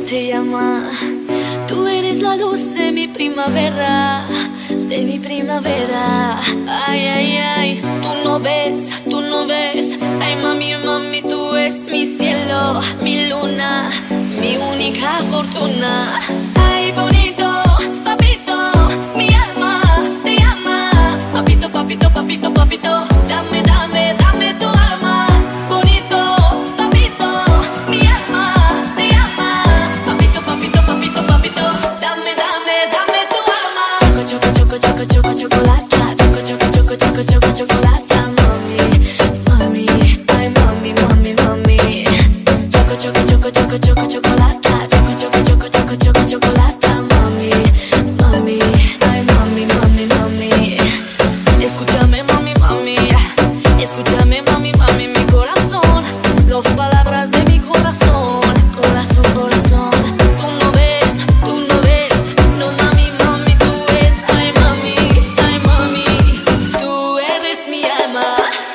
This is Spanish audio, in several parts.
te llama. Tú eres la luz de mi primavera, de mi primavera. Ay, ay, ay, tú no ves, tú no ves. Ay, mami, mami, tú eres mi cielo, mi luna, mi única fortuna. Ay, bonito, papito, mi alma te llama. Papito, papito, papito, papito, dame, dame, dame tu alma. Bonito, papito, mi alma te llama. Papito, papito, papito, papito, dame, dame, dame tu alma. Choco, choco, choco, choco, chocolate. Choco, choco, choco, choco, choco, chocolate. Mami, mami, ay, mami, mami, mami. Choco, choco, choco, choco, choco, chocolate. Choco, choco, choco, choco, choco, chocolate. Mami, mami, ay, mami, mami, mami. Escúchame, mami, mami. Escúchame, mami, mami, mi corazón. Las palabras de mi corazón. Corazón, corazón. Tú no ves, tú no ves. No, mami, mami, tú eres. Ay, mami, tú eres mi alma.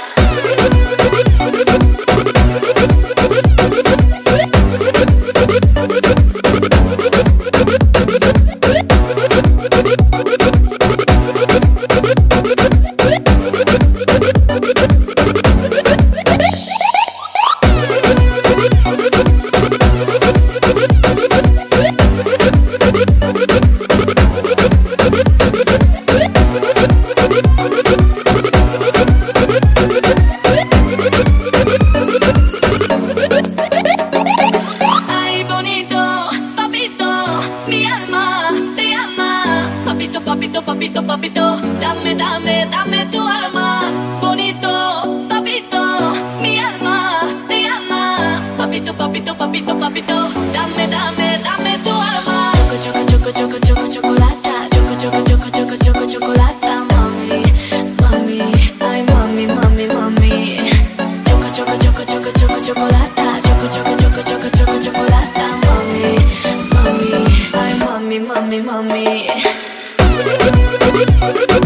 Ay, bonito, papito, mi alma te llama. Papito, papito, papito, papito, dame, dame, dame tu alma. Bonito, papito, mi alma te llama. Papito, papito, papito, papito, dame, dame, dame tu alma. Choco, choco, choco, choco, choco, chocolate. Choco, choco, choco, choco, choco, chocolate. Mami, mami, ay, mami, mami, mami. Choco, choco, choco, choco, choco, chocolate. Choco, choco, choco, choco, choco, chocolate. Mami, mami, ay, mami, mami, mami.